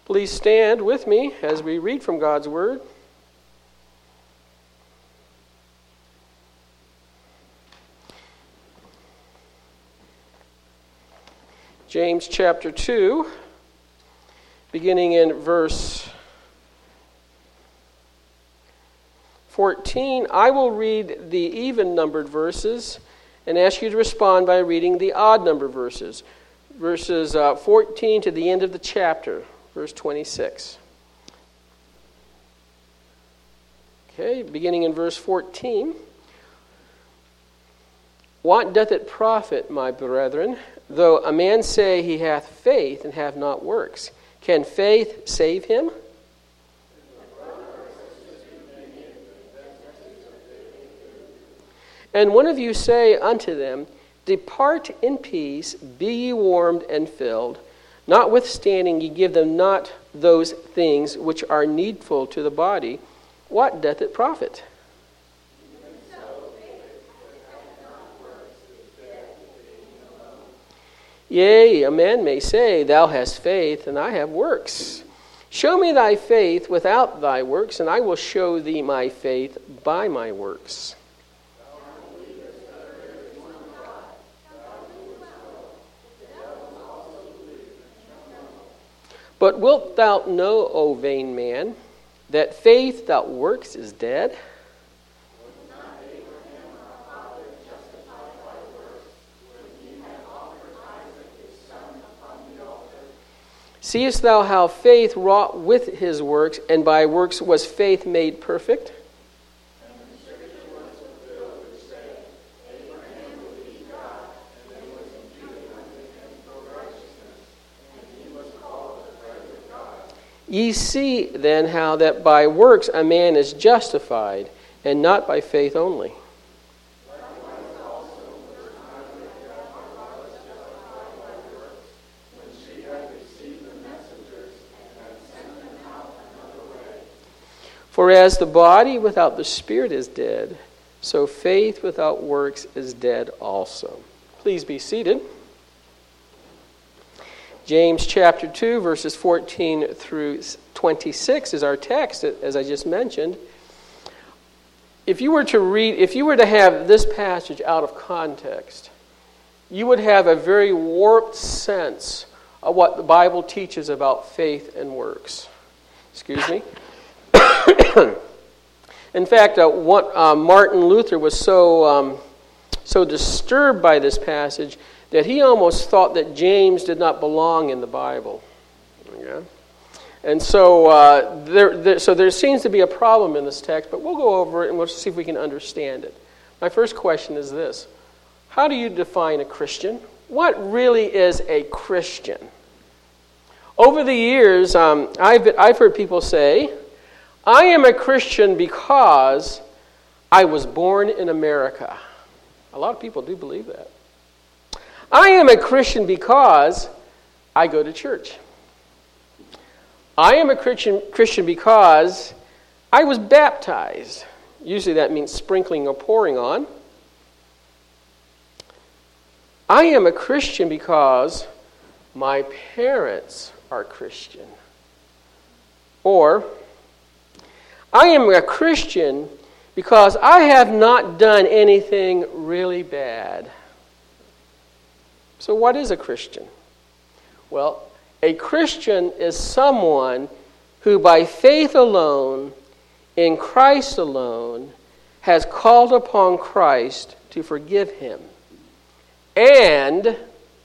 Please stand with me as we read from God's Word. James chapter 2, beginning in verse 14. I will read the even-numbered verses and ask you to respond by reading the odd-numbered verses. Verses 14 to the end of the chapter, verse 26. Okay, beginning in verse 14. What doth it profit, my brethren, though a man say he hath faith and have not works? Can faith save him? And one of you say unto them, Depart in peace, be ye warmed and filled. Notwithstanding ye give them not those things which are needful to the body. What doth it profit? Yea, a man may say, Thou hast faith, and I have works. Show me thy faith without thy works, and I will show thee my faith by my works. But wilt thou know, O vain man, that faith without works is dead? Seest thou how faith wrought with his works, and by works was faith made perfect? Ye see then how that by works a man is justified, and not by faith only. For as the body without the spirit is dead, so faith without works is dead also. Please be seated. James chapter 2, verses 14 through 26 is our text, as I just mentioned. If you were to have this passage out of context, you would have a very warped sense of what the Bible teaches about faith and works. Excuse me. In fact, Martin Luther was so disturbed by this passage that he almost thought that James did not belong in the Bible. Okay? And so there seems to be a problem in this text, but we'll go over it and we'll see if we can understand it. My first question is this. How do you define a Christian? What really is a Christian? Over the years, I've heard people say, I am a Christian because I was born in America. A lot of people do believe that. I am a Christian because I go to church. I am a Christian because I was baptized. Usually that means sprinkling or pouring on. I am a Christian because my parents are Christian. Or, I am a Christian because I have not done anything really bad. So what is a Christian? Well, a Christian is someone who by faith alone, in Christ alone, has called upon Christ to forgive him. And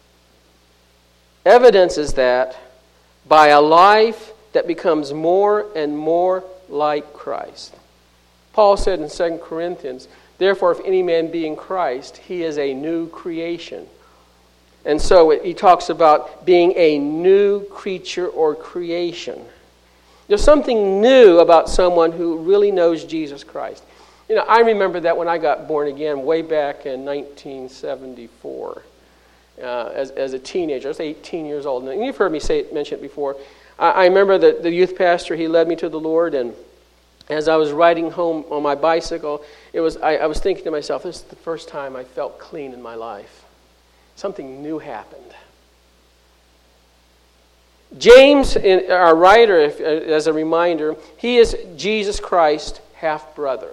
evidences that by a life that becomes more and more like Christ. Paul said in 2 Corinthians, Therefore, if any man be in Christ, he is a new creation. And so he talks about being a new creature or creation. There's something new about someone who really knows Jesus Christ. I remember that when I got born again way back in 1974 as a teenager. I was 18 years old. And you've heard me mention it before. I remember that the youth pastor, he led me to the Lord, and as I was riding home on my bicycle, I was thinking to myself, this is the first time I felt clean in my life. Something new happened. James, our writer, as a reminder, he is Jesus Christ's half-brother.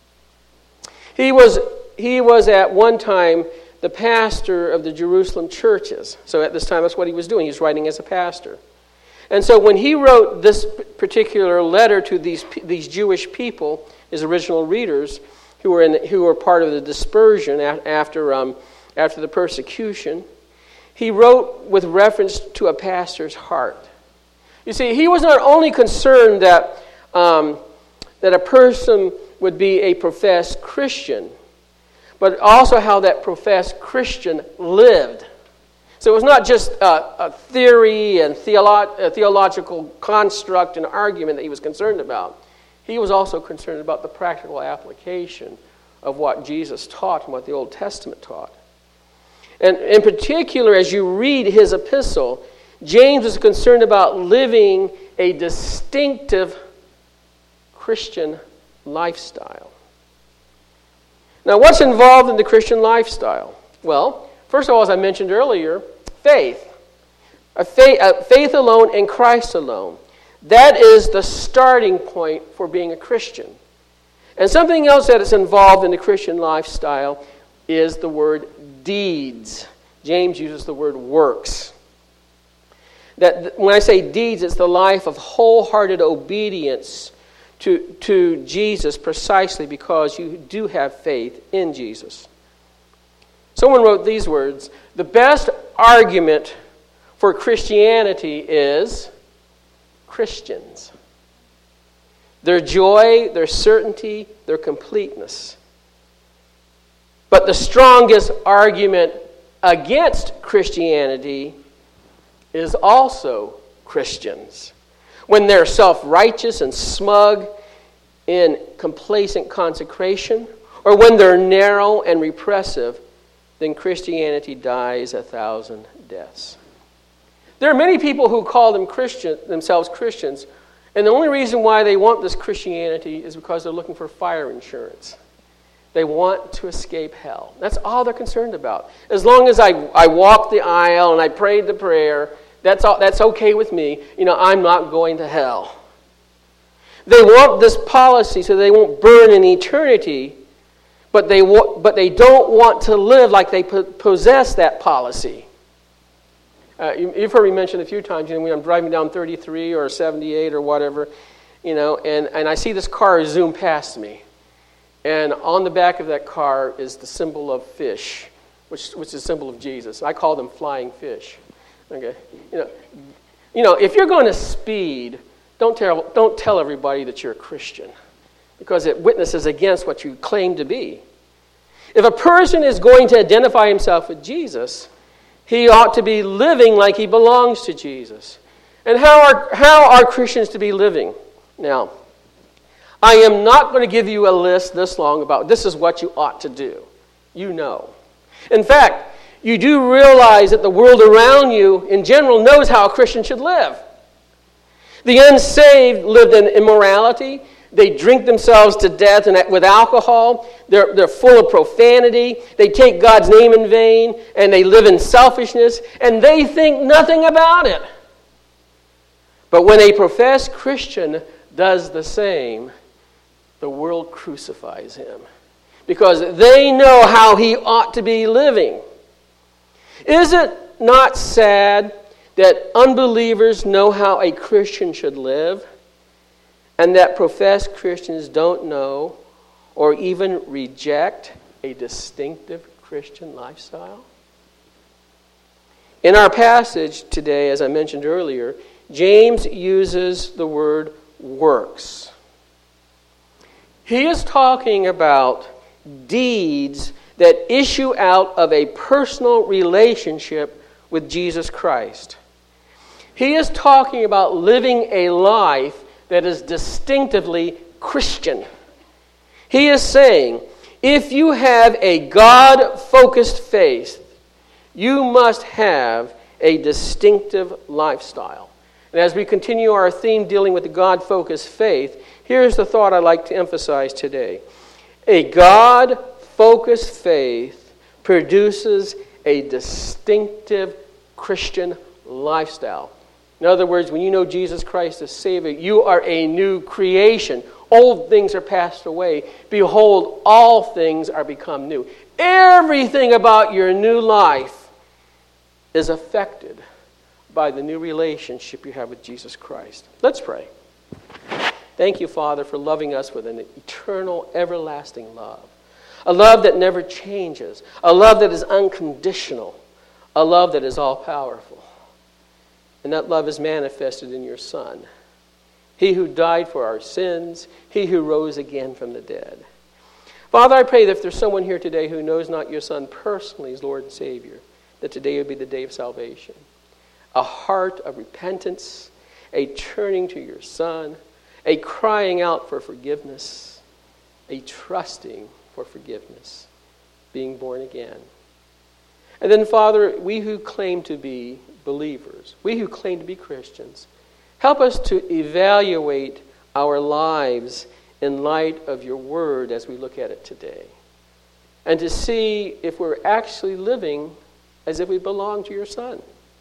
He was at one time the pastor of the Jerusalem churches. So at this time, that's what he was doing. He was writing as a pastor. And so when he wrote this particular letter to these Jewish people, his original readers, who were part of the dispersion after the persecution, he wrote with reference to a pastor's heart. You see, he was not only concerned that a person would be a professed Christian, but also how that professed Christian lived. So it was not just a theory and a theological construct and argument that he was concerned about. He was also concerned about the practical application of what Jesus taught and what the Old Testament taught. And in particular, as you read his epistle, James is concerned about living a distinctive Christian lifestyle. Now, what's involved in the Christian lifestyle? Well, first of all, as I mentioned earlier, faith. Faith alone in Christ alone. That is the starting point for being a Christian. And something else that is involved in the Christian lifestyle is the word deeds. James uses the word works. That when I say deeds, it's the life of wholehearted obedience to Jesus, precisely because you do have faith in Jesus. Someone wrote these words: the best argument for Christianity is Christians. Their joy, their certainty, their completeness. But the strongest argument against Christianity is also Christians. When they're self-righteous and smug in complacent consecration, or when they're narrow and repressive, then Christianity dies 1,000 deaths. There are many people who call themselves Christians, and the only reason why they want this Christianity is because they're looking for fire insurance. They want to escape hell. That's all they're concerned about. As long as I walk the aisle and I prayed the prayer, that's okay with me. I'm not going to hell. They want this policy so they won't burn in eternity, but they don't want to live like they possess that policy. You've heard me mention a few times, when I'm driving down 33 or 78 or whatever, and I see this car zoom past me. And on the back of that car is the symbol of fish, which is a symbol of Jesus. I call them flying fish. Okay, if you're going to speed, don't tell everybody that you're a Christian, because it witnesses against what you claim to be. If a person is going to identify himself with Jesus, he ought to be living like he belongs to Jesus. And how are Christians to be living? Now, I am not going to give you a list this long about this is what you ought to do. You know. In fact, you do realize that the world around you in general knows how a Christian should live. The unsaved lived in immorality. They drink themselves to death with alcohol. They're full of profanity. They take God's name in vain, and they live in selfishness, and they think nothing about it. But when a professed Christian does the same, the world crucifies him, because they know how he ought to be living. Is it not sad that unbelievers know how a Christian should live, and that professed Christians don't know or even reject a distinctive Christian lifestyle? In our passage today, as I mentioned earlier, James uses the word works. He is talking about deeds that issue out of a personal relationship with Jesus Christ. He is talking about living a life that is distinctively Christian. He is saying, if you have a God-focused faith, you must have a distinctive lifestyle. And as we continue our theme dealing with the God-focused faith, here's the thought I'd like to emphasize today. A God-focused faith produces a distinctive Christian lifestyle. In other words, when you know Jesus Christ as Savior, you are a new creation. Old things are passed away. Behold, all things are become new. Everything about your new life is affected by the new relationship you have with Jesus Christ. Let's pray. Thank you, Father, for loving us with an eternal, everlasting love. A love that never changes. A love that is unconditional. A love that is all-powerful. And that love is manifested in your Son. He who died for our sins. He who rose again from the dead. Father, I pray that if there's someone here today who knows not your Son personally as Lord and Savior, that today would be the day of salvation. A heart of repentance, a turning to your Son, a crying out for forgiveness, a trusting for forgiveness, being born again. And then, Father, we who claim to be believers, we who claim to be Christians, help us to evaluate our lives in light of your word as we look at it today. And to see if we're actually living as if we belong to your Son.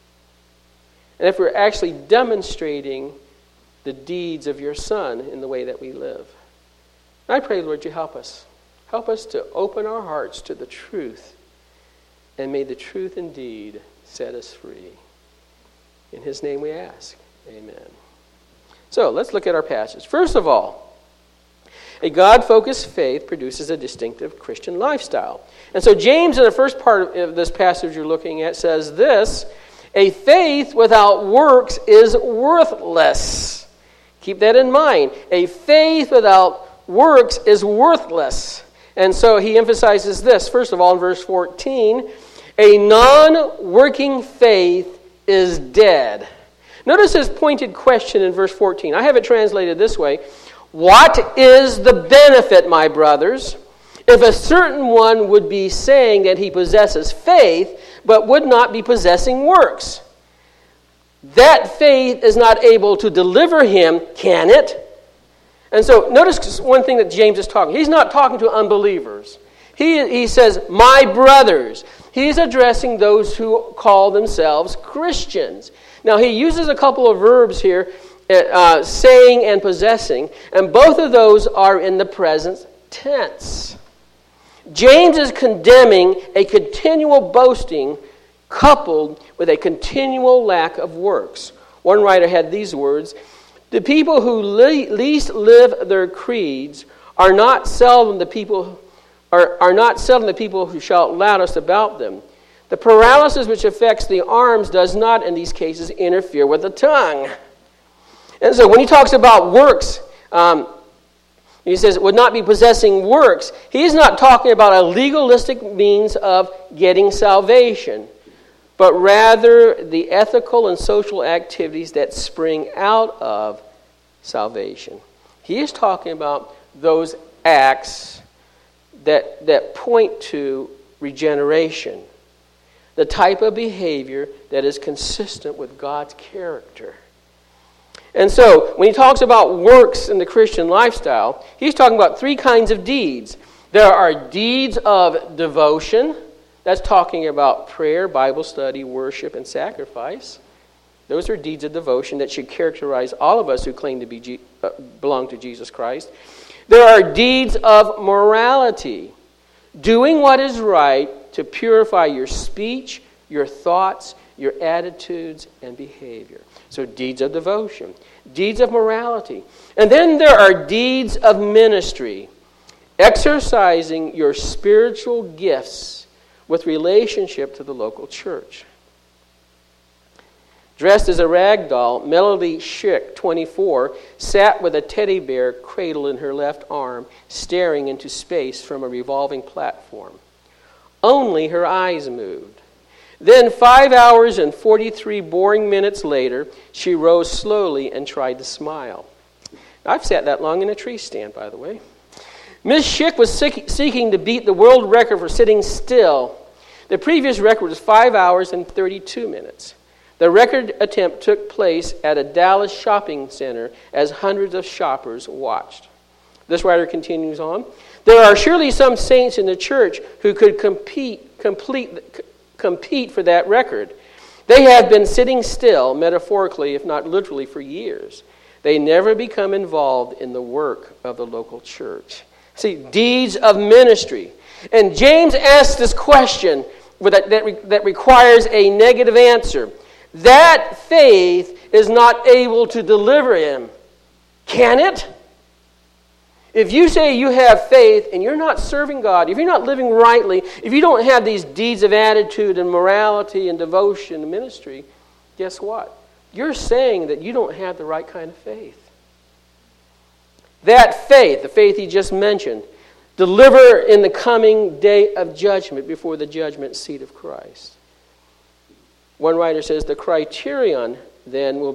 And if we're actually demonstrating the deeds of your Son in the way that we live. And I pray, Lord, you help us. Help us to open our hearts to the truth. And may the truth indeed set us free. In his name we ask. Amen. So let's look at our passage. First of all, a God-focused faith produces a distinctive Christian lifestyle. And so James, in the first part of this passage you're looking at, says this: a faith without works is worthless. Keep that in mind. A faith without works is worthless. And so he emphasizes this, first of all, in verse 14, a non-working faith is dead. Notice his pointed question in verse 14. I have it translated this way: what is the benefit, my brothers, if a certain one would be saying that he possesses faith, but would not be possessing works? That faith is not able to deliver him, can it? And so notice one thing that James is talking. He's not talking to unbelievers. He says, my brothers. He's addressing those who call themselves Christians. Now he uses a couple of verbs here, saying and possessing, and both of those are in the present tense. James is condemning a continual boasting coupled with a continual lack of works. One writer had these words: the people who least live their creeds are not seldom the people who shout loudest about them. The paralysis which affects the arms does not, in these cases, interfere with the tongue. And so when he talks about works, he says would not be possessing works. He's not talking about a legalistic means of getting salvation, but rather the ethical and social activities that spring out of salvation. He is talking about those acts that point to regeneration, the type of behavior that is consistent with God's character. And so, when he talks about works in the Christian lifestyle, he's talking about three kinds of deeds. There are deeds of devotion. That's talking about prayer, Bible study, worship, and sacrifice. Those are deeds of devotion that should characterize all of us who claim to belong to Jesus Christ. There are deeds of morality. Doing what is right to purify your speech, your thoughts, your attitudes, and behavior. So deeds of devotion, deeds of morality. And then there are deeds of ministry, exercising your spiritual gifts with relationship to the local church. Dressed as a rag doll, Melody Schick, 24, sat with a teddy bear cradled in her left arm, staring into space from a revolving platform. Only her eyes moved. Then 5 hours and 43 boring minutes later, she rose slowly and tried to smile. I've sat that long in a tree stand, by the way. Miss Schick was seeking to beat the world record for sitting still. The previous record was 5 hours and 32 minutes. The record attempt took place at a Dallas shopping center as hundreds of shoppers watched. This writer continues on. There are surely some saints in the church who could compete for that record. They have been sitting still, metaphorically, if not literally, for years. They never become involved in the work of the local church. See, deeds of ministry. And James asks this question that requires a negative answer. That faith is not able to deliver him. Can it? If you say you have faith and you're not serving God, if you're not living rightly, if you don't have these deeds of attitude and morality and devotion and ministry, guess what? You're saying that you don't have the right kind of faith. That faith, the faith he just mentioned, deliver in the coming day of judgment before the judgment seat of Christ. One writer says the criterion then will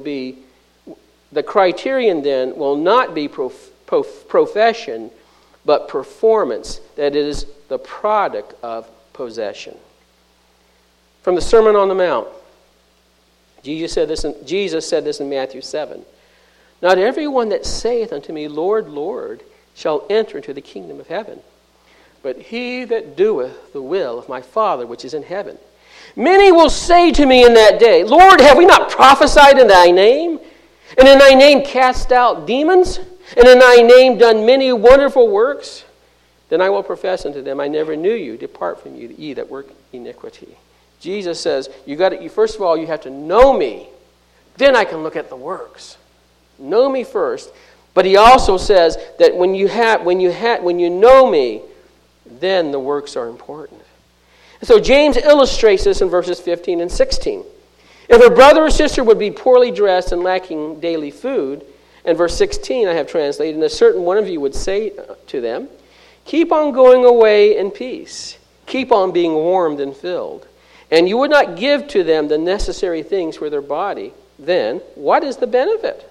not be profession, but performance, that is the product of possession. From the Sermon on the Mount, Jesus said this in Matthew 7. Not everyone that saith unto me, Lord, Lord, shall enter into the kingdom of heaven, but he that doeth the will of my Father which is in heaven. Many will say to me in that day, Lord, have we not prophesied in thy name? And in thy name cast out demons? And in thy name done many wonderful works? Then I will profess unto them, I never knew you. Depart from you, ye that work iniquity. Jesus says, first of all, you have to know me. Then I can look at the works. Know me first. But he also says that when you know me, then the works are important. And so James illustrates this in verses 15 and 16. If a brother or sister would be poorly dressed and lacking daily food, and verse 16 I have translated, and a certain one of you would say to them, keep on going away in peace. Keep on being warmed and filled. And you would not give to them the necessary things for their body, then what is the benefit?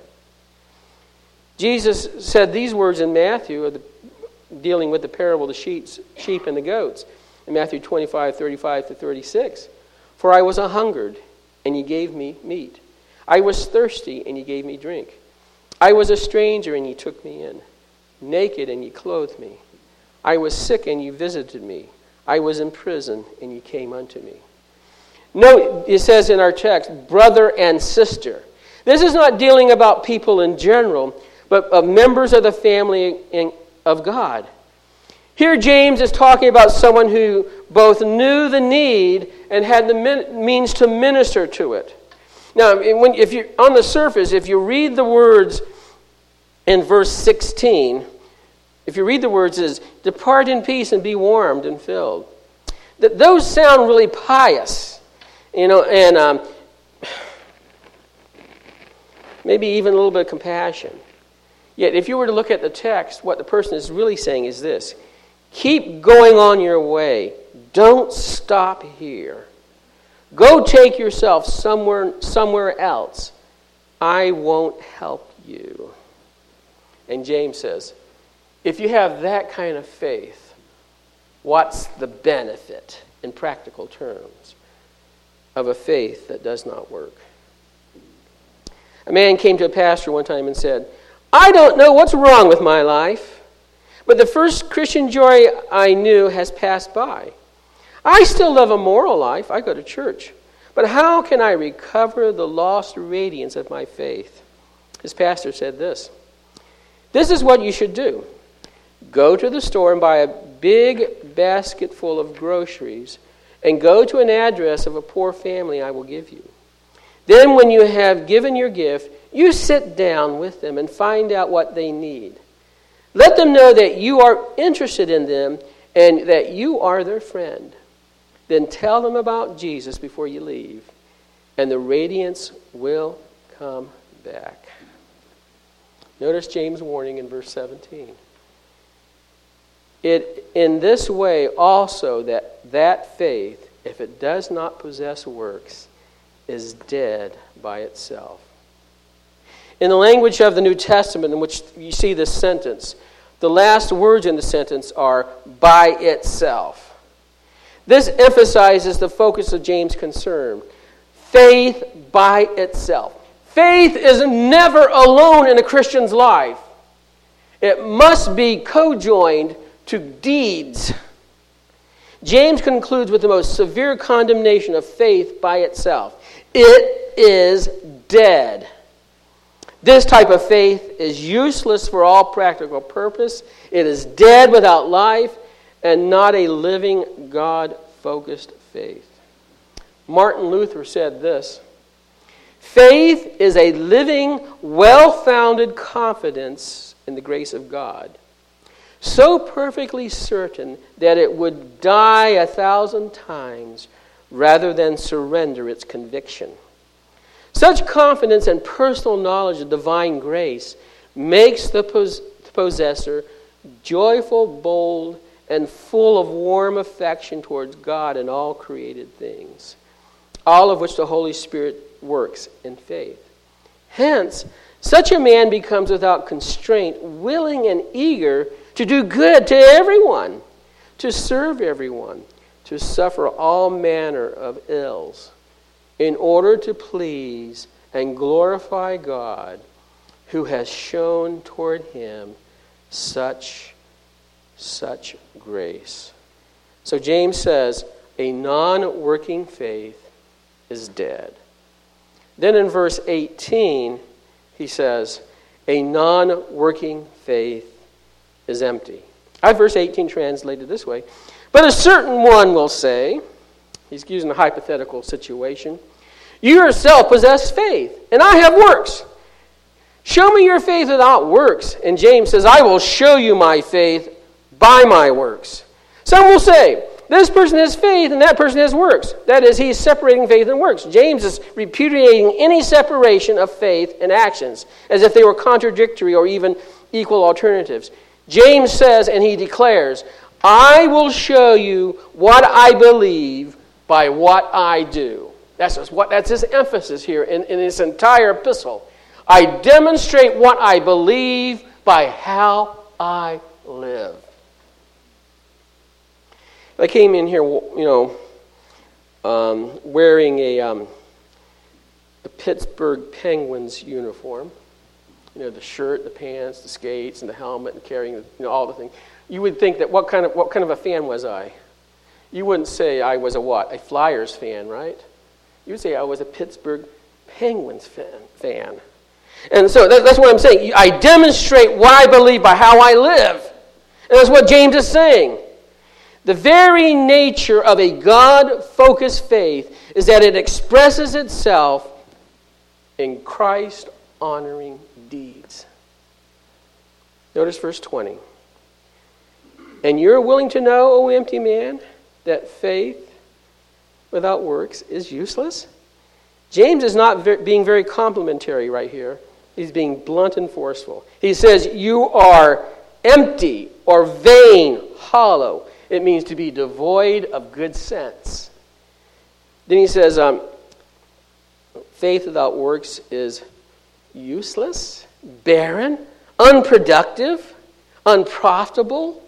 Jesus said these words in Matthew, dealing with the parable of the sheep and the goats, in Matthew 25:35-36. For I was a-hungered, and ye gave me meat. I was thirsty, and ye gave me drink. I was a stranger, and ye took me in. Naked, and ye clothed me. I was sick, and ye visited me. I was in prison, and ye came unto me. Note, it says in our text, brother and sister. This is not dealing about people in general, but of members of the family of God. Here James is talking about someone who both knew the need and had the means to minister to it. Now, if you on the surface, if you read the words in verse 16, if you read the words as, depart in peace and be warmed and filled, those sound really pious, and maybe even a little bit of compassion. Yet, if you were to look at the text, what the person is really saying is this: keep going on your way. Don't stop here. Go take yourself somewhere else. I won't help you. And James says, if you have that kind of faith, what's the benefit, in practical terms, of a faith that does not work? A man came to a pastor one time and said, I don't know what's wrong with my life, but the first Christian joy I knew has passed by. I still live a moral life. I go to church. But how can I recover the lost radiance of my faith? His pastor said this: this is what you should do. Go to the store and buy a big basket full of groceries and go to an address of a poor family I will give you. Then when you have given your gift, you sit down with them and find out what they need. Let them know that you are interested in them and that you are their friend. Then tell them about Jesus before you leave, and the radiance will come back. Notice James' warning in verse 17. In this way also that faith, if it does not possess works, is dead by itself. In the language of the New Testament in which you see this sentence, the last words in the sentence are by itself. This emphasizes the focus of James' concern. Faith by itself. Faith is never alone in a Christian's life. It must be co-joined to deeds. James concludes with the most severe condemnation of faith by itself. It is dead. This type of faith is useless for all practical purpose. It is dead without life and not a living, God-focused faith. Martin Luther said this: faith is a living, well-founded confidence in the grace of God, so perfectly certain that it would die 1,000 times rather than surrender its conviction. Such confidence and personal knowledge of divine grace makes the possessor joyful, bold, and full of warm affection towards God and all created things, all of which the Holy Spirit works in faith. Hence, such a man becomes without constraint, willing and eager to do good to everyone, to serve everyone, to suffer all manner of ills, in order to please and glorify God, who has shown toward him such grace. So James says, a non-working faith is dead. Then in verse 18, he says, a non-working faith is empty. I have verse 18 translated this way: but a certain one will say, he's using a hypothetical situation, you yourself possess faith, and I have works. Show me your faith without works. And James says, I will show you my faith by my works. Some will say, this person has faith and that person has works. That is, he's separating faith and works. James is repudiating any separation of faith and actions, as if they were contradictory or even equal alternatives. James says, and he declares, I will show you what I believe by what I do. That's his emphasis here in this entire epistle. I demonstrate what I believe by how I live. I came in here, wearing a Pittsburgh Penguins uniform. The shirt, the pants, the skates, and the helmet, and carrying all the things. You would think that what kind of a fan was I? You wouldn't say I was a Flyers fan, right? You would say I was a Pittsburgh Penguins fan. And so that's what I'm saying. I demonstrate what I believe by how I live. And that's what James is saying. The very nature of a God-focused faith is that it expresses itself in Christ-honoring deeds. Notice verse 20. And you're willing to know, O empty man, that faith without works is useless? James is not being very complimentary right here. He's being blunt and forceful. He says, you are empty or vain, hollow. It means to be devoid of good sense. Then he says, faith without works is useless, barren, unproductive, unprofitable.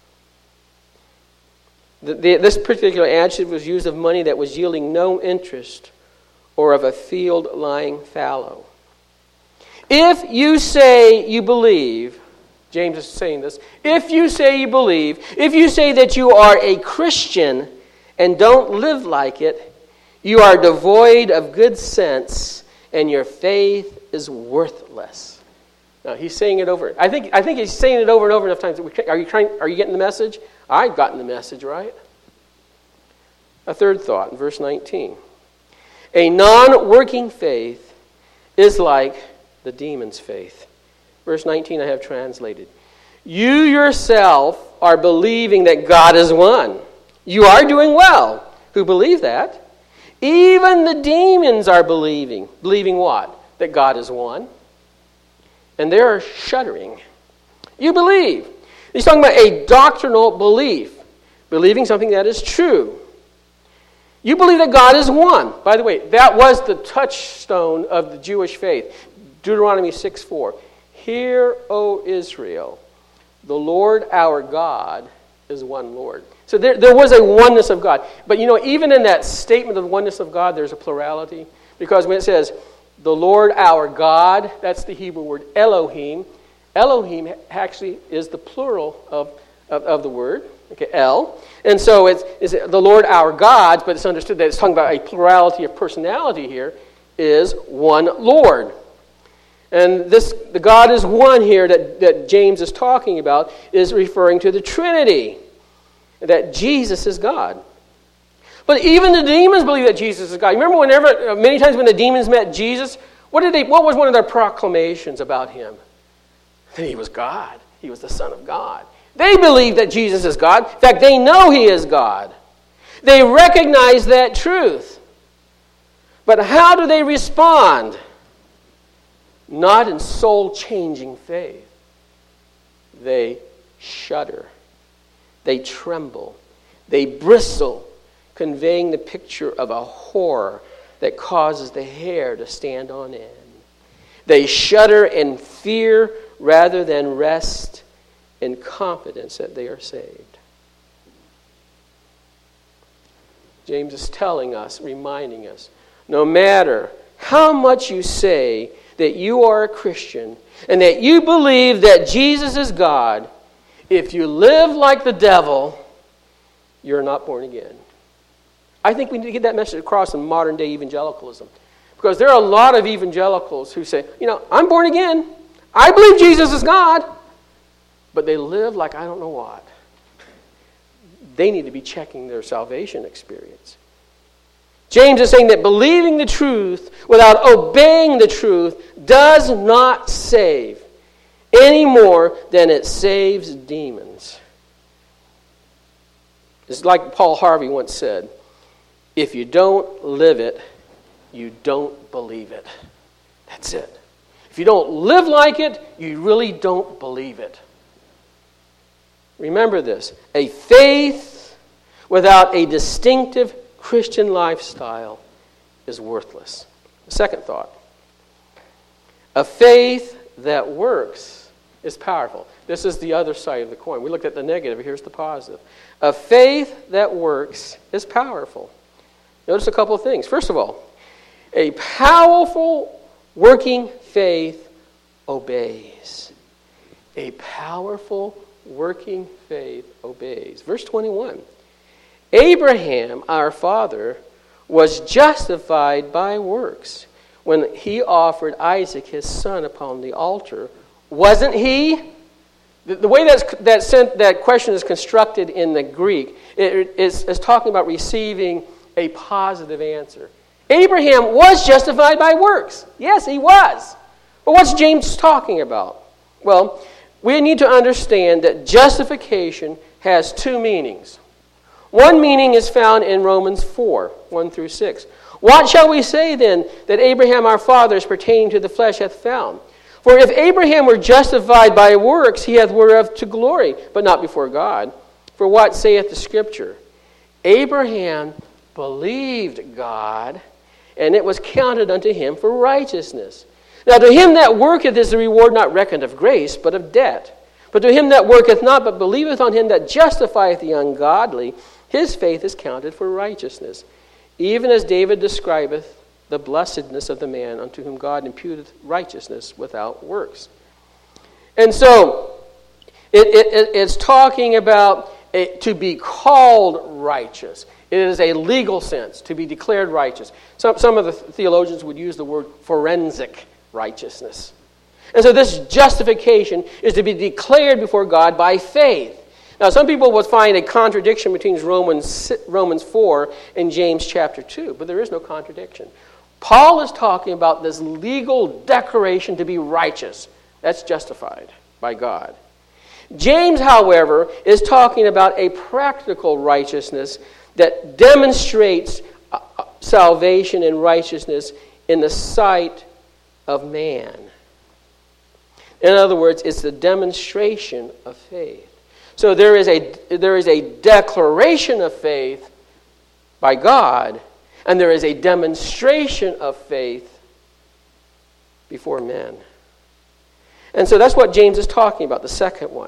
This particular adjective was used of money that was yielding no interest, or of a field lying fallow. If you say you believe, James is saying this, if you say you believe, if you say that you are a Christian and don't live like it, you are devoid of good sense and your faith is worthless. Now he's saying it over. I think he's saying it over and over enough times. Are you getting the message? I've gotten the message, right? A third thought in verse 19. A non-working faith is like the demon's faith. Verse 19 I have translated. You yourself are believing that God is one. You are doing well who believe that. Even the demons are believing. Believing what? That God is one. And they are shuddering. You believe. He's talking about a doctrinal belief. Believing something that is true. You believe that God is one. By the way, that was the touchstone of the Jewish faith. Deuteronomy 6:4. Hear, O Israel, the Lord our God is one Lord. So there was a oneness of God. But even in that statement of the oneness of God, there's a plurality. Because when it says, the Lord our God, that's the Hebrew word Elohim. Elohim actually is the plural of the word. Okay, El. And so it's the Lord our God, but it's understood that it's talking about a plurality of personality here, is one Lord. And the God is one here that James is talking about is referring to the Trinity, that Jesus is God. But even the demons believe that Jesus is God. You remember many times when the demons met Jesus, what was one of their proclamations about him? That he was God. He was the Son of God. They believe that Jesus is God. In fact, they know he is God. They recognize that truth. But how do they respond? Not in soul-changing faith. They shudder. They tremble. They bristle, conveying the picture of a horror that causes the hair to stand on end. They shudder in fear rather than rest in confidence that they are saved. James is telling us, reminding us, no matter how much you say that you are a Christian and that you believe that Jesus is God, if you live like the devil, you're not born again. I think we need to get that message across in modern day evangelicalism. Because there are a lot of evangelicals who say, I'm born again. I believe Jesus is God. But they live like I don't know what. They need to be checking their salvation experience. James is saying that believing the truth without obeying the truth does not save any more than it saves demons. It's like Paul Harvey once said, if you don't live it, you don't believe it. That's it. If you don't live like it, you really don't believe it. Remember this, a faith without a distinctive Christian lifestyle is worthless. The second thought, a faith that works is powerful. This is the other side of the coin. We looked at the negative, here's the positive. A faith that works is powerful. Notice a couple of things. First of all, a powerful working faith obeys. A powerful working faith obeys. Verse 21. Abraham, our father, was justified by works when he offered Isaac, his son, upon the altar. Wasn't he? The way that question is constructed in the Greek is talking about receiving a positive answer. Abraham was justified by works. Yes, he was. But what's James talking about? Well, we need to understand that justification has two meanings. One meaning is found in Romans 4, 1 through 6. What shall we say then that Abraham our father as pertaining to the flesh hath found? For if Abraham were justified by works, he hath whereof to glory, but not before God. For what saith the Scripture? Abraham believed God, and it was counted unto him for righteousness. Now to him that worketh is the reward not reckoned of grace, but of debt. But to him that worketh not, but believeth on him that justifieth the ungodly, his faith is counted for righteousness. Even as David describeth the blessedness of the man unto whom God imputeth righteousness without works. And so, it's talking about to be called righteous. It is a legal sense, to be declared righteous. Some of the theologians would use the word forensic righteousness. And so this justification is to be declared before God by faith. Now, some people would find a contradiction between Romans 4 and James chapter 2, but there is no contradiction. Paul is talking about this legal declaration to be righteous. That's justified by God. James, however, is talking about a practical righteousness that demonstrates salvation and righteousness in the sight of man. In other words, it's the demonstration of faith. So there is a declaration of faith by God, and there is a demonstration of faith before men. And so that's what James is talking about, the second one.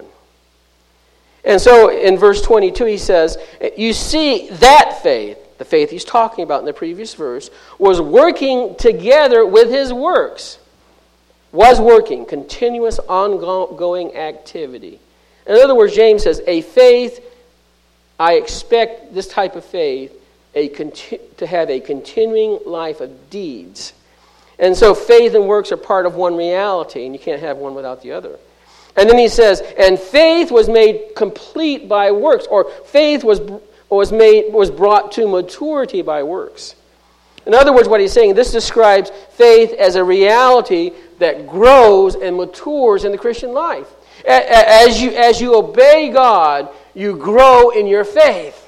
And so in verse 22 he says, you see that faith, the faith he's talking about in the previous verse, was working together with his works. Was working, continuous, ongoing activity. In other words, James says, a faith I expect this type of faith to have a continuing life of deeds. And so faith and works are part of one reality, and you can't have one without the other. And then he says, and faith was made complete by works, or faith was brought to maturity by works. In other words, what he's saying, this describes faith as a reality that grows and matures in the Christian life. As you obey God, you grow in your faith.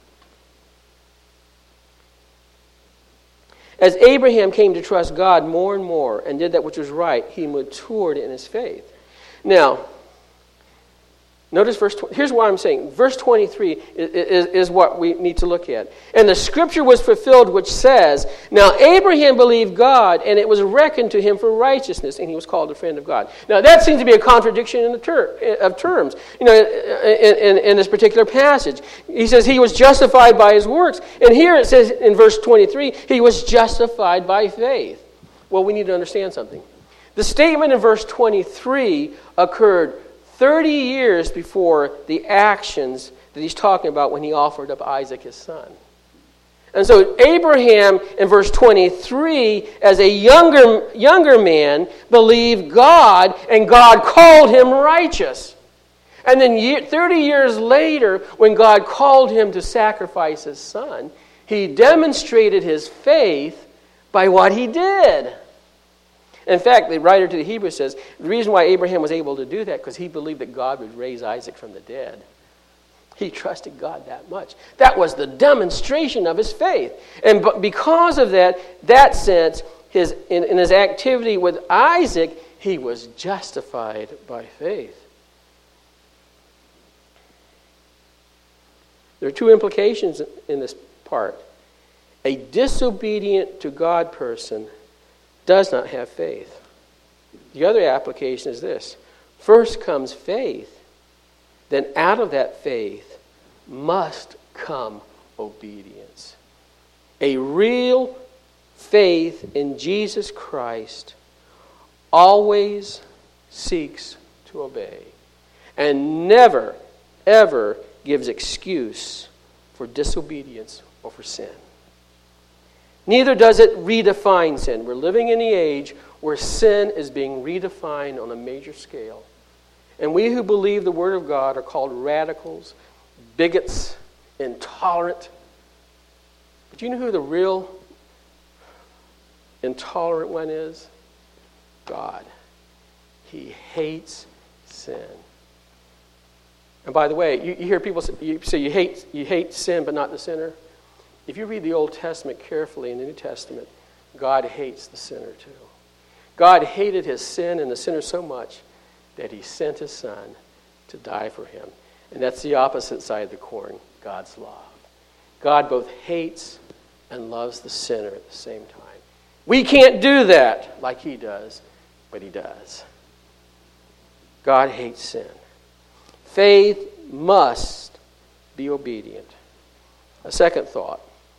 As Abraham came to trust God more and more and did that which was right, he matured in his faith. Now, notice verse 20. Here's what I'm saying. Verse 23 is what we need to look at. And the scripture was fulfilled which says, now Abraham believed God, and it was reckoned to him for righteousness, and he was called a friend of God. Now that seems to be a contradiction of terms, in this particular passage. He says he was justified by his works. And here it says in verse 23, he was justified by faith. Well, we need to understand something. The statement in verse 23 occurred 30 years before the actions that he's talking about when he offered up Isaac, his son. And so Abraham, in verse 23, as a younger man, believed God, and God called him righteous. And then 30 years later, when God called him to sacrifice his son, he demonstrated his faith by what he did. In fact, the writer to the Hebrews says, the reason why Abraham was able to do that, because he believed that God would raise Isaac from the dead. He trusted God that much. That was the demonstration of his faith. And because of that sense, in his activity with Isaac, he was justified by faith. There are two implications in this part. A disobedient to God person does not have faith. The other application is this. First comes faith. Then out of that faith must come obedience. A real faith in Jesus Christ always seeks to obey and never, ever gives excuse for disobedience or for sin. Neither does it redefine sin. We're living in the age where sin is being redefined on a major scale. And we who believe the Word of God are called radicals, bigots, intolerant. But do you know who the real intolerant one is? God. He hates sin. And by the way, you hear people say you hate sin but not the sinner. If you read the Old Testament carefully in the New Testament, God hates the sinner too. God hated his sin and the sinner so much that he sent his son to die for him. And that's the opposite side of the coin, God's love. God both hates and loves the sinner at the same time. We can't do that like he does, but he does. God hates sin. Faith must be obedient. A second thought.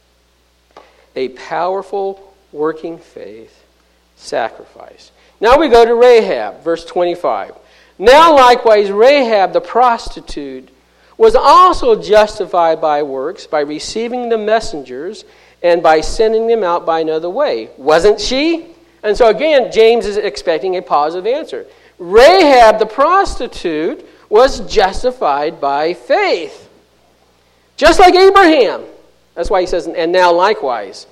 A powerful working faith sacrifice. Now we go to Rahab, verse 25. Now likewise Rahab the prostitute was also justified by works, by receiving the messengers and by sending them out by another way. Wasn't she? And so again, James is expecting a positive answer. Rahab the prostitute was justified by faith. Just like Abraham. That's why he says, and now likewise.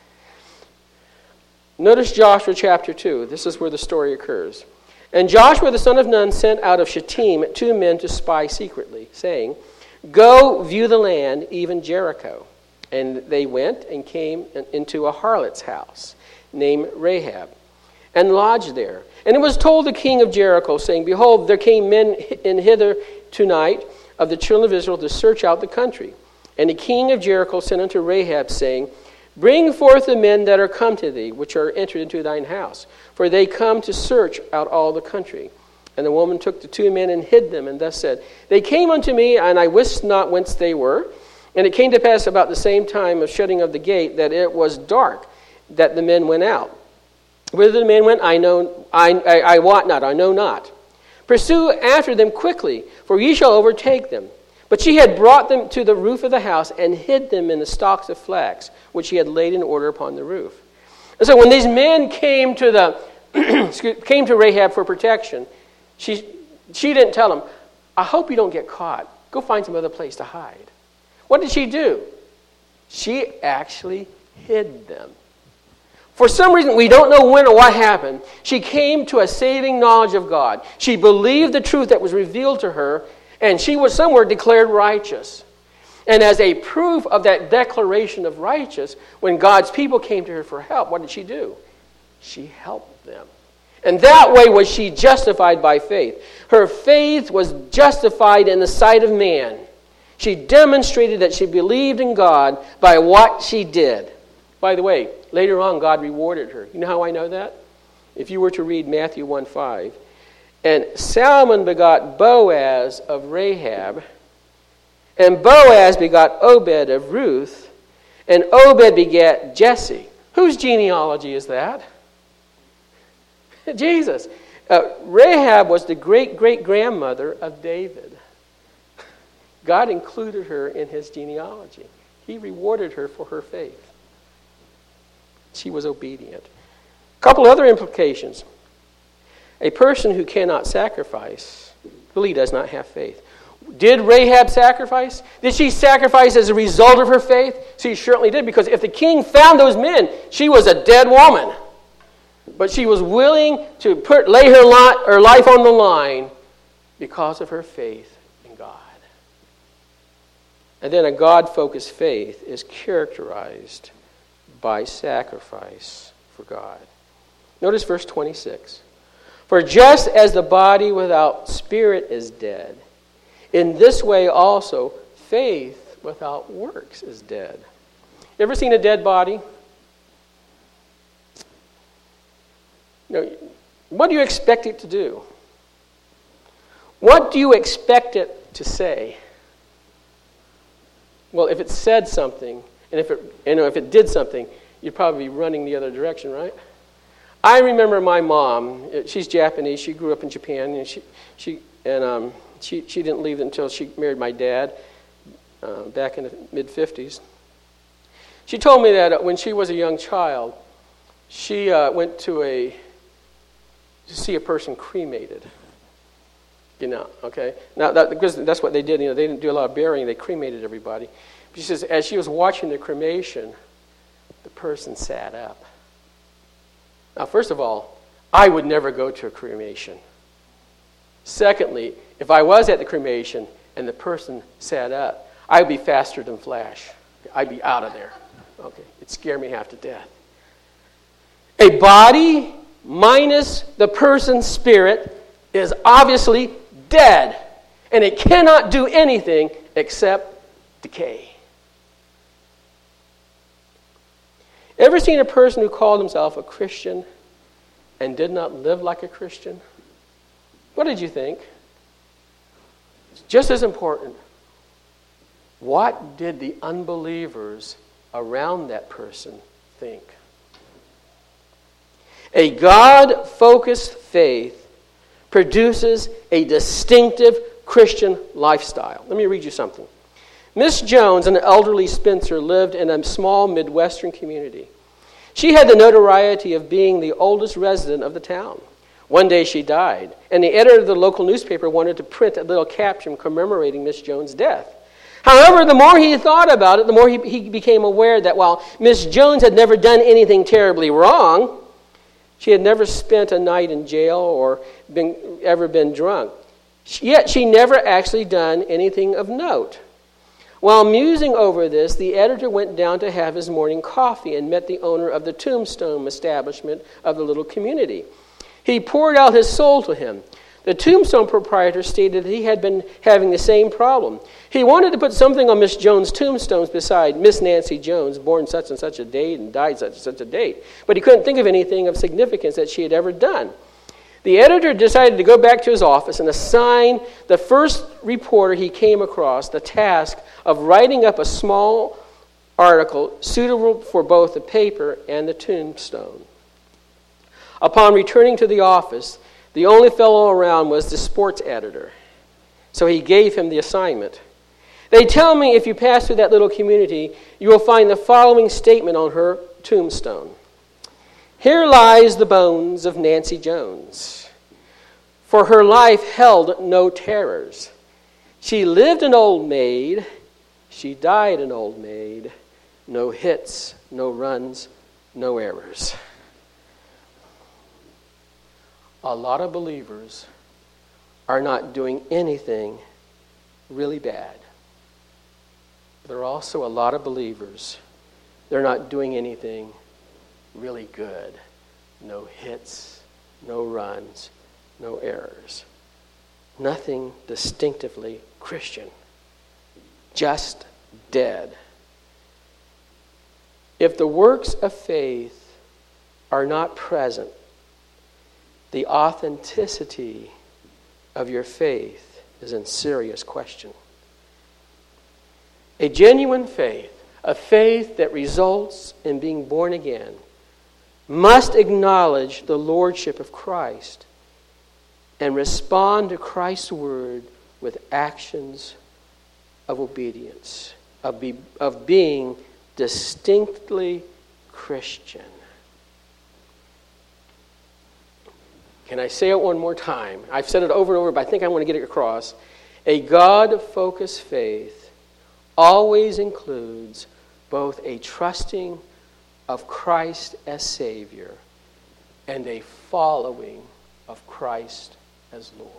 Notice Joshua chapter 2. This is where the story occurs. And Joshua the son of Nun sent out of Shittim 2 men to spy secretly, saying, go view the land, even Jericho. And they went and came into a harlot's house, named Rahab, and lodged there. And it was told the king of Jericho, saying, behold, there came men in hither tonight of the children of Israel to search out the country. And the king of Jericho sent unto Rahab, saying, bring forth the men that are come to thee, which are entered into thine house, for they come to search out all the country. And the woman took the 2 men and hid them, and thus said, they came unto me, and I wist not whence they were. And it came to pass about the same time of shutting of the gate, that it was dark, that the men went out. Whither the men went, I wot not, I know not. Pursue after them quickly, for ye shall overtake them. But she had brought them to the roof of the house and hid them in the stalks of flax, which she had laid in order upon the roof. And so when these men came to came to Rahab for protection, she didn't tell them, I hope you don't get caught. Go find some other place to hide. What did she do? She actually hid them. For some reason, we don't know when or what happened, she came to a saving knowledge of God. She believed the truth that was revealed to her, and she was somewhere declared righteous. And as a proof of that declaration of righteous, when God's people came to her for help, what did she do? She helped them. And that way was she justified by faith. Her faith was justified in the sight of man. She demonstrated that she believed in God by what she did. By the way, later on, God rewarded her. You know how I know that? If you were to read Matthew 1:5. And Salmon begot Boaz of Rahab, and Boaz begot Obed of Ruth, and Obed begat Jesse. Whose genealogy is that? Jesus. Rahab was the great-great-grandmother of David. God included her in his genealogy. He rewarded her for her faith. She was obedient. A couple other implications. A person who cannot sacrifice really does not have faith. Did Rahab sacrifice? Did she sacrifice as a result of her faith? She certainly did, because if the king found those men, she was a dead woman. But she was willing to lay her life on the line because of her faith in God. And then a God-focused faith is characterized by sacrifice for God. Notice verse 26. For just as the body without spirit is dead, in this way also faith without works is dead. You ever seen a dead body? What do you expect it to do? What do you expect it to say? Well, if it said something, and if it did something, you'd probably be running the other direction, right? I remember my mom. She's Japanese. She grew up in Japan, and she didn't leave until she married my dad back in the mid-50s. She told me that when she was a young child, she went to see a person cremated. Okay. Now because that's what they did. They didn't do a lot of burying. They cremated everybody. She says as she was watching the cremation, the person sat up. Now, first of all, I would never go to a cremation. Secondly, if I was at the cremation and the person sat up, I'd be faster than Flash. I'd be out of there. Okay, it'd scare me half to death. A body minus the person's spirit is obviously dead, and it cannot do anything except decay. Ever seen a person who called himself a Christian and did not live like a Christian? What did you think? Just as important, what did the unbelievers around that person think? A God-focused faith produces a distinctive Christian lifestyle. Let me read you something. Miss Jones, an elderly spinster, lived in a small Midwestern community. She had the notoriety of being the oldest resident of the town. One day she died, and the editor of the local newspaper wanted to print a little caption commemorating Miss Jones' death. However, the more he thought about it, the more he became aware that while Miss Jones had never done anything terribly wrong, she had never spent a night in jail or ever been drunk. Yet she never actually done anything of note. While musing over this, the editor went down to have his morning coffee and met the owner of the tombstone establishment of the little community. He poured out his soul to him. The tombstone proprietor stated that he had been having the same problem. He wanted to put something on Miss Jones' tombstones beside Miss Nancy Jones, born such and such a date and died such and such a date. But he couldn't think of anything of significance that she had ever done. The editor decided to go back to his office and assign the first reporter he came across the task of writing up a small article suitable for both the paper and the tombstone. Upon returning to the office, the only fellow around was the sports editor. So he gave him the assignment. They tell me if you pass through that little community, you will find the following statement on her tombstone. Here lies the bones of Nancy Jones. For her life held no terrors. She lived an old maid. She died an old maid. No hits, no runs, no errors. A lot of believers are not doing anything really bad. There are also a lot of believers, they're not doing anything really good. No hits, no runs, no errors. Nothing distinctively Christian. Just dead. If the works of faith are not present, the authenticity of your faith is in serious question. A genuine faith, a faith that results in being born again, must acknowledge the lordship of Christ and respond to Christ's word with actions of obedience, of being distinctly Christian. Can I say it one more time? I've said it over and over, but I think I want to get it across. A God-focused faith always includes both a trusting of Christ as Savior and a following of Christ as Lord.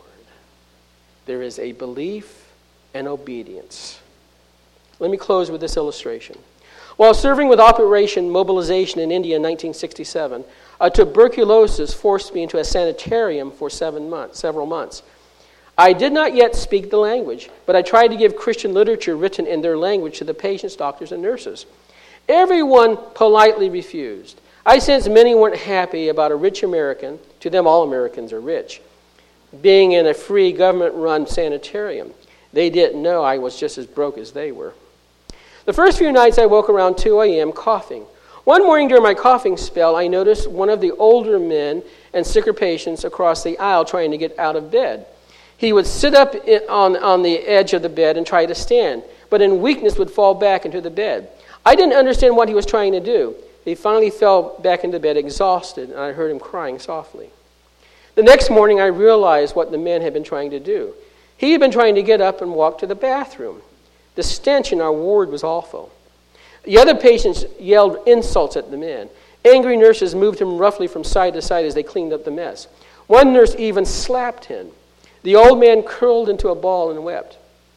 There is a belief and obedience. Let me close with this illustration. While serving with Operation Mobilization in India in 1967, tuberculosis forced me into a sanitarium for several months. I did not yet speak the language, but I tried to give Christian literature written in their language to the patients, doctors, and nurses. Everyone politely refused. I sensed many weren't happy about a rich American, to them all Americans are rich, being in a free government-run sanitarium. They didn't know I was just as broke as they were. The first few nights I woke around 2 a.m. coughing. One morning during my coughing spell, I noticed one of the older men and sicker patients across the aisle trying to get out of bed. He would sit up on the edge of the bed and try to stand, but in weakness would fall back into the bed. I didn't understand what he was trying to do. He finally fell back into bed exhausted, and I heard him crying softly. The next morning, I realized what the man had been trying to do. He had been trying to get up and walk to the bathroom. The stench in our ward was awful. The other patients yelled insults at the man. Angry nurses moved him roughly from side to side as they cleaned up the mess. One nurse even slapped him. The old man curled into a ball and wept.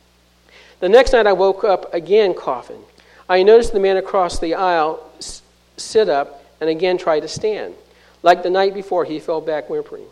The next night I woke up again coughing. I noticed the man across the aisle sit up and again try to stand. Like the night before, he fell back whimpering.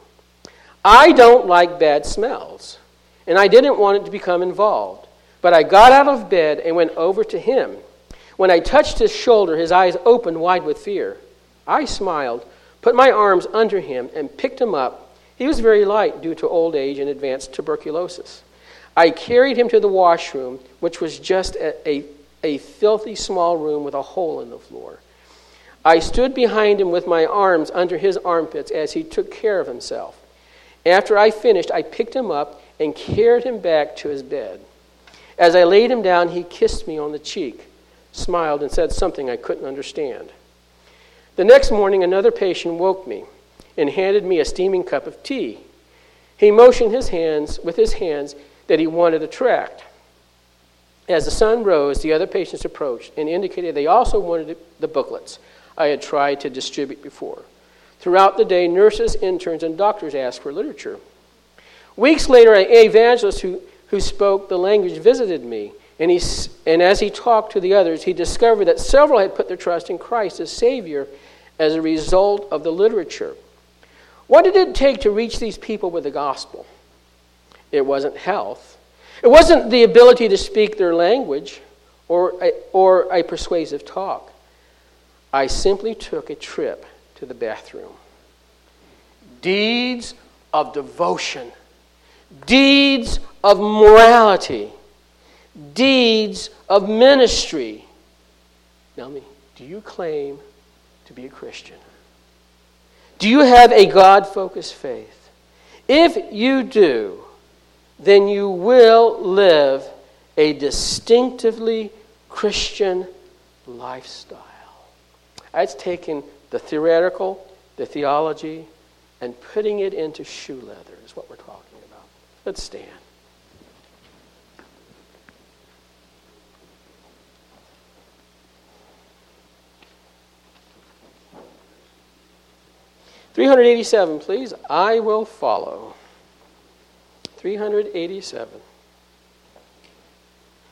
I don't like bad smells, and I didn't want it to become involved. But I got out of bed and went over to him. When I touched his shoulder, his eyes opened wide with fear. I smiled, put my arms under him, and picked him up. He was very light due to old age and advanced tuberculosis. I carried him to the washroom, which was just a filthy small room with a hole in the floor. I stood behind him with my arms under his armpits as he took care of himself. After I finished, I picked him up and carried him back to his bed. As I laid him down, he kissed me on the cheek, smiled, and said something I couldn't understand. The next morning, another patient woke me and handed me a steaming cup of tea. He motioned with his hands that he wanted a tract. As the sun rose, the other patients approached and indicated they also wanted the booklets I had tried to distribute before. Throughout the day, nurses, interns, and doctors asked for literature. Weeks later, an evangelist who spoke the language visited me, and as he talked to the others, he discovered that several had put their trust in Christ as Savior as a result of the literature. What did it take to reach these people with the gospel? It wasn't health. It wasn't the ability to speak their language or a persuasive talk. I simply took a trip to the bathroom. Deeds of devotion, deeds of morality, deeds of ministry. Tell me, do you claim to be a Christian? Do you have a God-focused faith? If you do, then you will live a distinctively Christian lifestyle. That's taking the theoretical, the theology, and putting it into shoe leather is what we're talking about. Let's stand. $387, please. I will follow. 387.